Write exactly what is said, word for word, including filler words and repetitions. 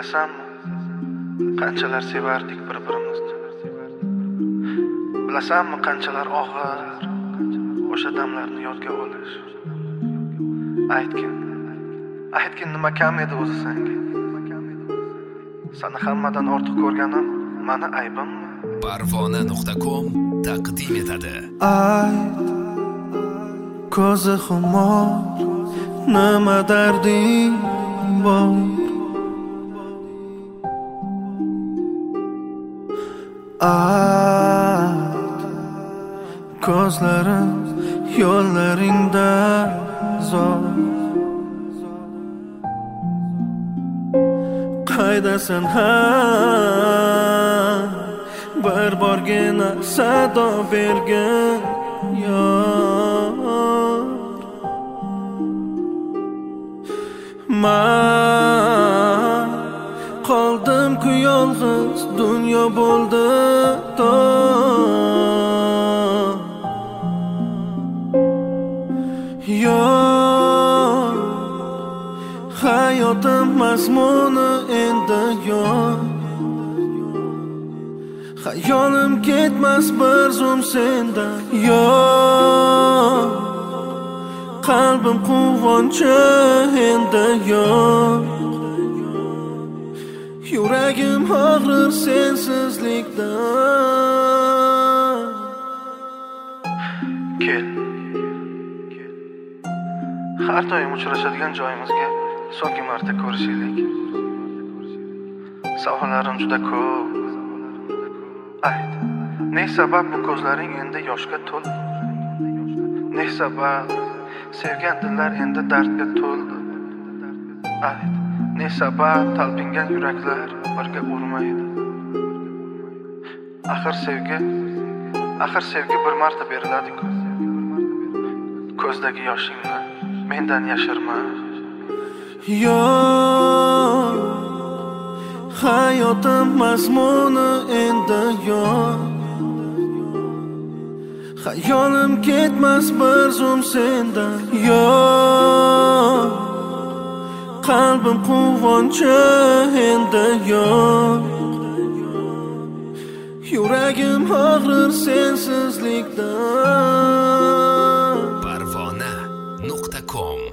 Bilasanmi, qanchalar sevardik bir-birimizni. Bilasanmi, qanchalar og'ir o'sha damlarni yodga olish. Aytgin, aytgin nima kam edi o'zi senga. Seni hammadan ortiq ko'rganim mani aybimmi? Parvona nuqta com taqdim etadi. Ayt, ko'zi xumor, nima darding bor? Ayt, ko'zlarim yo'llaringda zor. Qaydasan ha, bir borgina sado bergin yor. Men qoldim-ku yolg'iz, dunyo bo'ldi tor. Yor, hayotim mazmuni endi yo'q. Hayolim ketmas bir zum sendan. Yo'q, qalbim quvonchi endi yo'q. Yuragim og'rir sensizlikdan. Kel, har doim uchrashadigan joyimizga so'nggi marta ko'rishaylik. Savollarim juda ko'p. Ayt, ne sabab bu ko'zlaring endi yoshga to'ldi? Ne sabab sevgan dillar endi dardga to'ldi? Ayt, ne sabab talpingan yuraklar birga urmaydi? Axir sevgi, axir sevgi bir marta beriladi-ku. Ko'zdagi yoshingni mendan yashirma. Yo'q, hayotim mazmuni endi yo'q. Hayolim ketmas bir zum sendan. Yo'q, qalbim quvonchi endi yo'q. Yuragim og'rir sensizlikdan. Parvona nuqta com